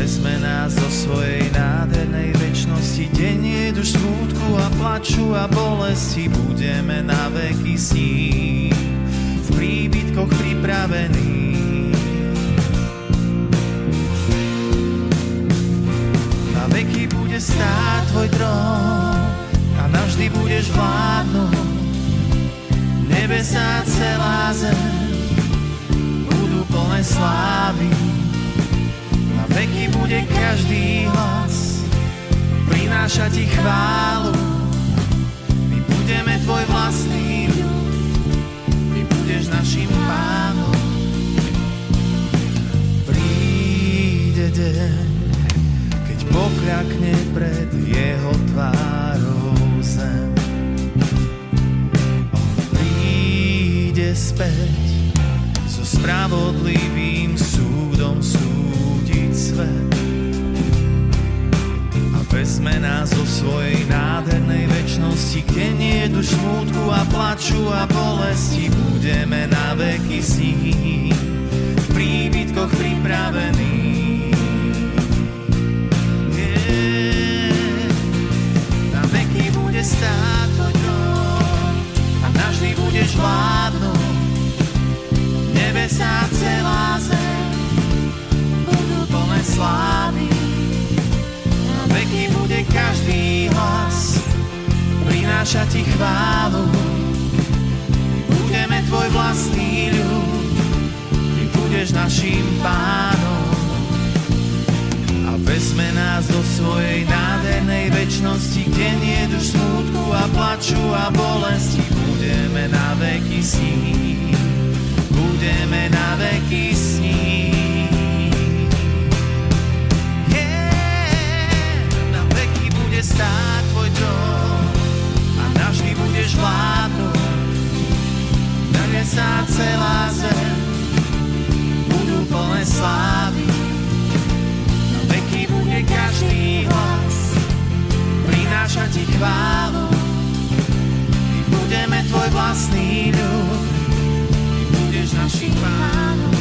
vezme nás do svojej nádhernej večnosti, kde nie je už smútku a plaču a bolesti, budeme na veky s ním v príbytkoch pripravení. Na veky bude stáť tvoj trón a navždy budeš vládnuť. Nebesá celá zem budú plné slávy. Na veky bude každý hlas prinášať ti chválu. My budeme tvoj vlastný ľud, ty budeš našim pánom. Príde deň, keď pokľakne pred jeho tvárou zem. On príde späť so spravodlivým súdom súdiť svet a vezme nás do svojej nádhernej večnosti, kde nie je tu smútku a plaču a bolesti, budeme na veky s ním v príbytkoch pripravení. Na veky bude stáť tvoj trón a navždy budeš vládnuť. Nebesá celá zem budú plné slávy. Na veky bude každý hlas prinášať ti chválu. My budeme tvoj vlastný ľud, ty budeš našim pánom. A vezme nás do svojej nádhernej večnosti, kde nie je už smútku a plaču a bolesti, budeme na veky s ním. Budeme na veky s ním. Na veky bude stáť tvoj trón a navždy budeš vládnuť. Nebesá celá zem budú plné slávy. Na veky bude každý hlas prinášať ti chválu. My budeme tvoj vlastný ľud, našim pánom.